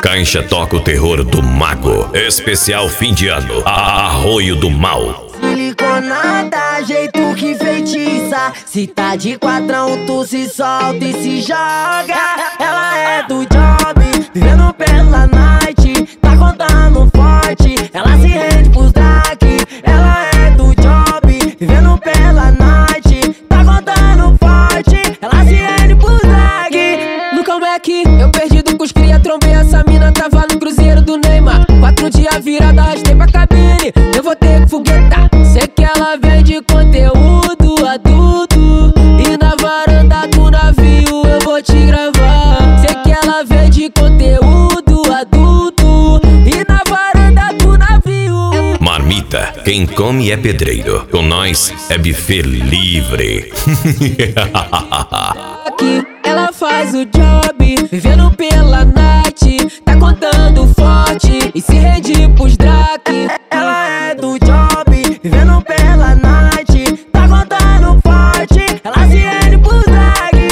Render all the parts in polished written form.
Caixa toca o terror do mago. Especial fim de ano. Arroio do Mal. Siliconada, jeito que feitiça. Se tá de quadrão, tu se solta e se joga. Ela é do job, vivendo pela night. Tá contando forte, ela se rende pros drag. Ela é do job, vivendo pela night. Tá contando forte, ela se rende pros drag. No comeback, eu perdido com os cria, trombei essa mina, tava no cruzeiro do Neymar. 4 dias virada, arrastei pra cabine, eu vou ter que foguetar. Sei que ela vende conteúdo adulto, e na varanda do navio eu vou te gravar. Sei que ela vende conteúdo adulto, e na varanda do navio. Marmita, quem come é pedreiro. Com nós é buffet livre. Aqui ela faz o job, vivendo pela night. Tá contando forte e se rende pros drag. Ela é do job, vivendo pela night. Tá contando forte, ela se rende pros drag.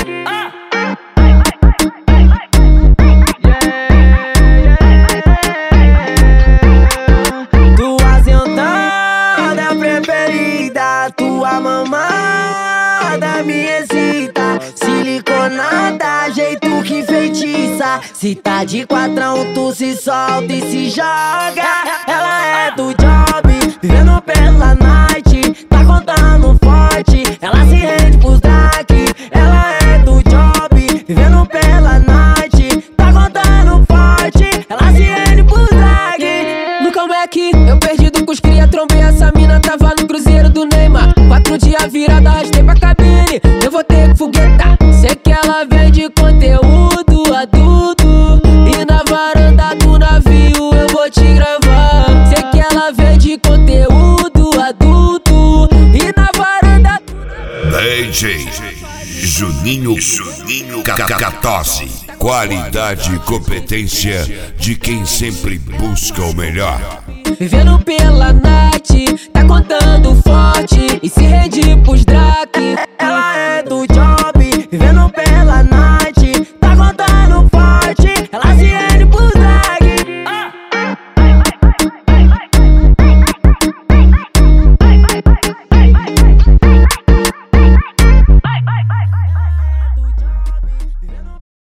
Tua sentada preferida, tua mamada me excita. Siliconada, jeito que feitiça. Se tá de quadrão, tu se solta e se joga. Ela é do job, vivendo pela night. Tá contando forte, ela se rende pros drag. Ela é do job, vivendo pela night. Tá contando forte, ela se rende pros drag. No comeback, eu perdido com os cria, trombei essa mina, tava no cruzeiro do Neymar. 4 dias virada, arrastei pra cabine, eu vou ter que foguetar. Sei que ela vende conteúdo adulto, e na varanda do navio eu vou te gravar. Sei que ela vende conteúdo adulto, e na varanda DJ Juninho Catose. Qualidade e competência de quem sempre busca o melhor. vivendo pela night. Tá contando forte e se rende pros drag.